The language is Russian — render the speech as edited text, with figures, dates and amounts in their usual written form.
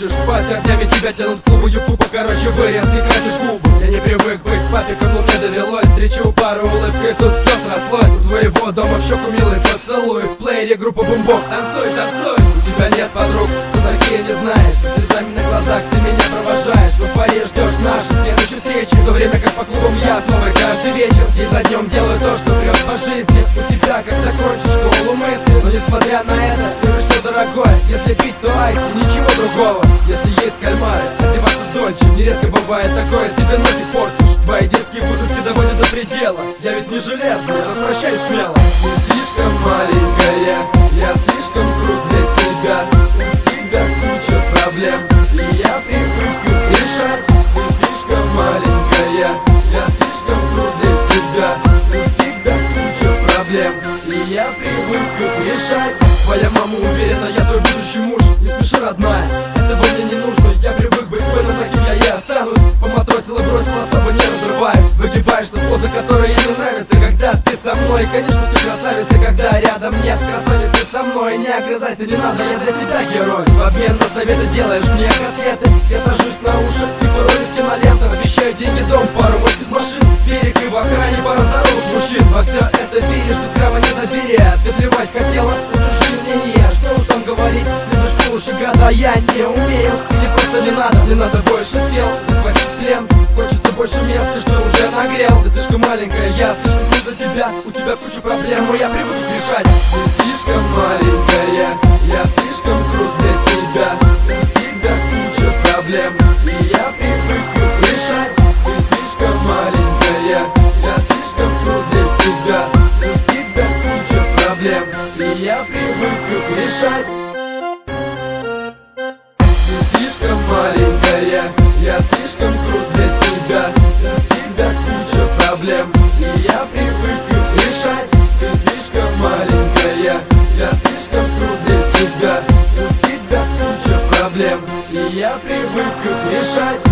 хочешь спать, а днями тебя тянут к клубу, ютуба, короче, вырез, не красишь губы. Я не привык быть папиком, но мне довелось. Встречу пару улыбкой, тут все срослось. У твоего дома в щеку милый поцелуй. В плеере группа бумбок, танцуй, танцуй. У тебя нет подруг, кто такие не знаешь. Со слезами на глазах ты меня провожаешь. В эйфории ждешь нашей следующей встречи, в то время как по клубам я снова каждый вечер день за днем делаю то, что прет по жизни. У тебя, как закончишь школу, мысли. Но несмотря на это, берешь все дорогое. Если пить, то айс и ничего другого. Если есть кальмары, одеваться дольше. Нередко бывает такое, себе ноги портишь. Твои детские будущие доводят до предела. Я ведь не железный, возвращаюсь смело. Ты слишком маленькая, я слишком крут для тебя. У тебя куча проблем, и я привык их решать. Ты слишком маленькая, я слишком крут для тебя. У тебя куча проблем, и я привык их решать. Твоя мама уверена, я твой будущий муж. Не спеши, родная, этого мне не нужно. Я привык быть воином, таким я и останусь. Поматросил и бросил, особо не разрываю. Выгибаешься в позы, которые мне нравятся, когда ты со мной. Конечно, ты красавица, когда рядом нет красавицы со мной. Не огрызайся, не надо, я для тебя герой. В обмен на советы делаешь мне котлеты. Я сажусь на уши и порой в кинолентах. Обещаю деньги, дом, пару мощных машин, берег и в охране пара здоровых мужчин. Во все это веришь, без права недоверия. Ты плевать хотела на чужие мнения. Что уж там говорить, следуешь по уши года. Я не умею, или просто не надо больше тел. Захватить плен, хочется больше места, что уже нагрел. Ты слишком маленькая, я слишком крут для тебя. У тебя куча проблем, но я привык их решать. Ты слишком маленькая, я слишком крут для тебя. У тебя куча проблем, и я привык их решать. Ты слишком маленькая, я слишком крут для тебя. У тебя куча проблем, и я привык их решать. Ты слишком маленькая, я слишком крут для тебя. У тебя куча проблем, и я привык их решать. Ты слишком маленькая, я слишком крут для тебя. У тебя куча проблем, и я привык их решать.